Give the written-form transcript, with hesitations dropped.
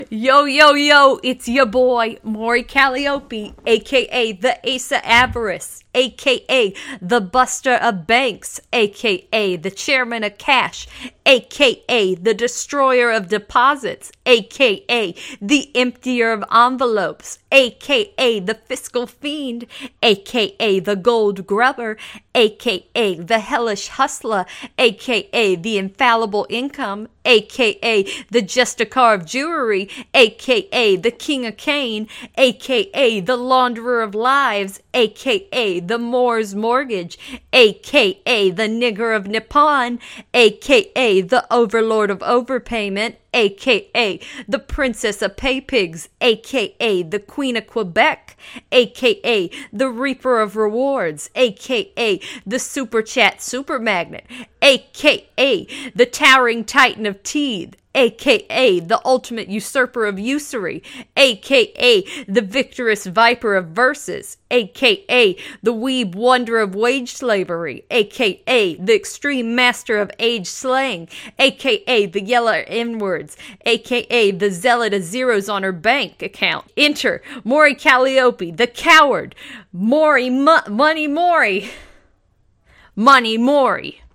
Yo, yo, yo, it's your boy, Maury Calliope, aka the Ace of Avarice, aka the Buster of Banks, aka the Chairman of Cash, aka the Destroyer of Deposits, aka the Emptier of Envelopes, aka the Fiscal Fiend, aka the Gold Grubber, aka the Hellish Hustler, aka the Infallible Income, aka the Justicar of Jewelry, aka the King of Cain, aka the Launderer of Lives, aka the Moore's Mortgage, aka the Nigger of Nippon, aka the Overlord of Overpayment, aka the Princess of Pay Pigs, aka the Queen of Quebec, aka the Reaper of Rewards, aka the Super Chat Super Magnet, aka the Towering Titan of Teeth, aka the Ultimate Usurper of Usury, aka the Victorious Viper of Verses, aka the Weeb Wonder of Wage Slavery, aka the Extreme Master of Age Slang, aka the Yeller N-Words, aka the Zealot of Zeros on her bank account. Enter Maury Calliope, the Coward, Money Maury.